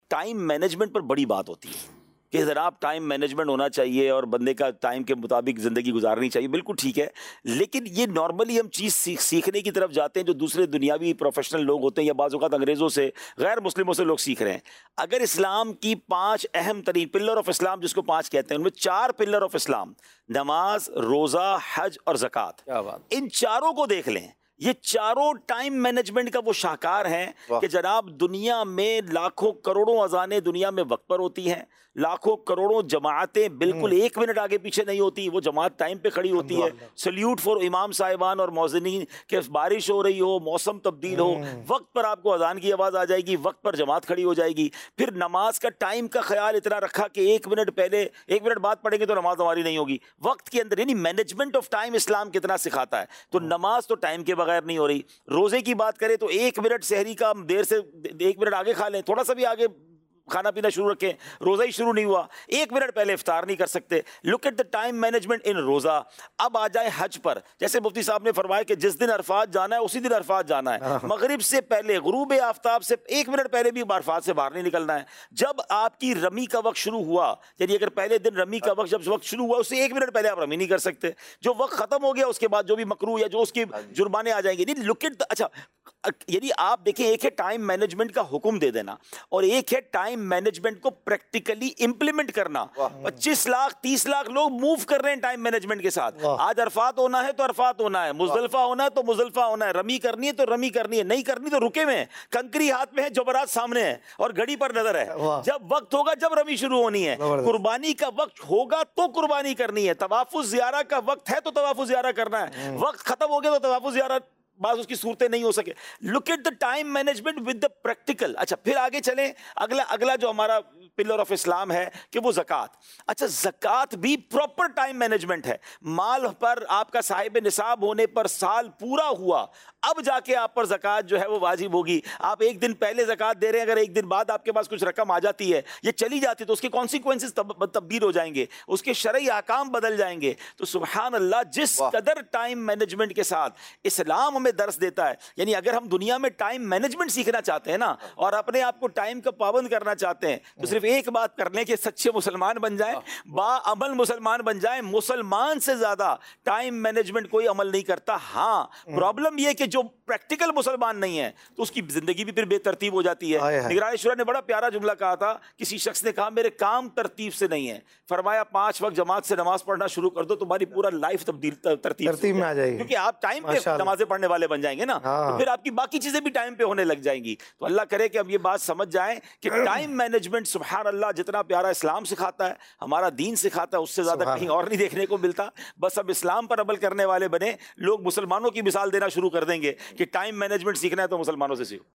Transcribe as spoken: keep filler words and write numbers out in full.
Time management پر بڑی بات ہوتی ہے کہ جناب ٹائم مینجمنٹ ہونا چاہیے اور بندے کا ٹائم کے مطابق زندگی گزارنی چاہیے، بالکل ٹھیک ہے، لیکن یہ نارملی ہم چیز سیکھ سیکھنے کی طرف جاتے ہیں جو دوسرے دنیاوی پروفیشنل لوگ ہوتے ہیں یا بعض اوقات انگریزوں سے، غیر مسلموں سے لوگ سیکھ رہے ہیں۔ اگر اسلام کی پانچ اہم ترین پلر آف اسلام جس کو پانچ کہتے ہیں، ان میں چار پلر آف اسلام نماز، روزہ، حج اور زکوٰۃ، ان چاروں کو دیکھ لیں، یہ چاروں ٹائم مینجمنٹ کا وہ شاہکار ہیں کہ جناب دنیا میں لاکھوں کروڑوں اذانیں دنیا میں وقت پر ہوتی ہیں، لاکھوں کروڑوں جماعتیں بالکل ایک منٹ آگے پیچھے نہیں ہوتی، وہ جماعت ٹائم پہ کھڑی ہوتی ہے۔ سلیوٹ فار امام صاحبان اور مؤذنین کہ بارش ہو رہی ہو، موسم تبدیل ہو، وقت پر آپ کو اذان کی آواز آ جائے گی، وقت پر جماعت کھڑی ہو جائے گی۔ پھر نماز کا ٹائم کا خیال اتنا رکھا کہ ایک منٹ پہلے ایک منٹ بعد پڑھیں گے تو نماز ہماری نہیں ہوگی، وقت کے اندر، یعنی مینجمنٹ آف ٹائم اسلام کتنا سکھاتا ہے۔ تو نماز تو ٹائم کے بغیر نہیں ہو رہی، روزے کی بات کریں تو ایک منٹ سحری کا دیر سے ایک منٹ آگے کھا لیں، تھوڑا سا بھی آگے کھانا پینا شروع رکھیں، روزہ ہی شروع نہیں ہوا، ایک منٹ پہلے افطار نہیں کر سکتے۔ Look at the time management in روزہ۔ اب آ جائیں حج پر، جیسے مفتی صاحب نے فرمایا کہ جس دن عرفات جانا ہے اسی دن عرفات جانا ہے، مغرب سے پہلے، غروب آفتاب سے ایک منٹ پہلے بھی عرفات سے باہر نہیں نکلنا ہے۔ جب آپ کی رمی کا وقت شروع ہوا، یعنی اگر پہلے دن رمی کا وقت جب وقت شروع ہوا اس سے ایک منٹ پہلے آپ رمی نہیں کر سکتے، جو وقت ختم ہو گیا اس کے بعد جو بھی مکروہ یا جو اس کی جرمانے آ جائیں گے۔ لک ایٹ اچھا یعنی آپ دیکھیں، ایک ہے ٹائم مینجمنٹ کا حکم دے دینا اور ایک ہے ٹائم مینجمنٹ کو پریکٹیکلی امپلیمنٹ کرنا۔ پچیس لاکھ تیس لاکھ لوگ موو کر رہے ہیں ٹائم مینجمنٹ کے ساتھ۔ آج عرفات ہونا ہے تو عرفات ہونا ہے، مزدلفہ ہونا ہے تو مزدلفہ ہونا ہے، رمی کرنی ہے تو رمی کرنی ہے، نہیں کرنی تو رکے ہوئے ہیں، کنکری ہاتھ میں ہے، جبرات سامنے ہے اور گھڑی پر نظر ہے۔ جب وقت ہوگا جب رمی شروع ہونی ہے، قربانی کا وقت ہوگا تو قربانی کرنی ہے، طواف الزیارہ کا وقت ہے تو طواف الزیارہ کرنا ہے، وقت ختم ہو گیا تو طواف الزیارہ بعض اس کی صورتیں نہیں ہو سکے۔ Look at the time management with the practical. اچھا پھر آگے چلیں، اگلا اگلا جو ہمارا پلر آف اسلام ہے کہ وہ زکوٰۃ۔ اچھا زکوٰۃ بھی پراپر ٹائم مینجمنٹ ہے۔ مال پر آپ کا صاحب نصاب ہونے پر سال پورا ہوا، اب جا کے آپ پر زکوٰۃ جو ہے وہ واجب ہوگی۔ آپ ایک دن پہلے زکوٰۃ دے رہے ہیں، اگر ایک دن بعد آپ کے پاس کچھ رقم آ جاتی ہے، یہ چلی جاتی ہے تو اس کے کانسیکوینسز تبدیل ہو جائیں گے، اس کے شرعی احکام بدل جائیں گے۔ تو سبحان اللہ، جس قدر ٹائم مینجمنٹ کے ساتھ اسلام ہمیں درس دیتا ہے، یعنی اگر ہم دنیا میں ٹائم مینجمنٹ سیکھنا چاہتے ہیں نا اور اپنے آپ کو ٹائم کا پابند کرنا چاہتے ہیں تو صرف ایک بات کر لیں کہ سچے مسلمان بن جائیں، با عمل مسلمان بن جائیں۔ مسلمان سے زیادہ ٹائم مینجمنٹ کوئی عمل نہیں کرتا۔ ہاں پرابلم یہ کہ جو پریکٹیکل مسلمان نہیں ہے تو اس کی زندگی بھی پھر بے ترتیب ہو جاتی ہے۔ نگران شورا نے بڑا پیارا جملہ کہا تھا، کسی شخص نے کہا میرے کام ترتیب سے نہیں ہے، فرمایا پانچ وقت جماعت سے نماز پڑھنا شروع کر دو، تمہاری پورا لائف تبدیل ترتیب میں آ جائے گی، کیونکہ آپ ٹائم پہ نمازیں پڑھنے والے بن جائیں گے نا، تو پھر آپ کی باقی چیزیں بھی ٹائم پہ ہونے لگ جائیں گی۔ تو اللہ کرے کہ اب یہ بات سمجھ جائیں کہ ٹائم مینجمنٹ سبحان اللہ جتنا پیارا اسلام سکھاتا ہے، ہمارا دین سکھاتا ہے، اس سے زیادہ کہیں اور نہیں دیکھنے کو ملتا۔ بس اب اسلام پر عمل کرنے والے بنے، لوگ مسلمانوں کی مثال دینا شروع کر دیں گے کہ ٹائم مینجمنٹ سیکھنا ہے تو مسلمانوں سے سیکھو۔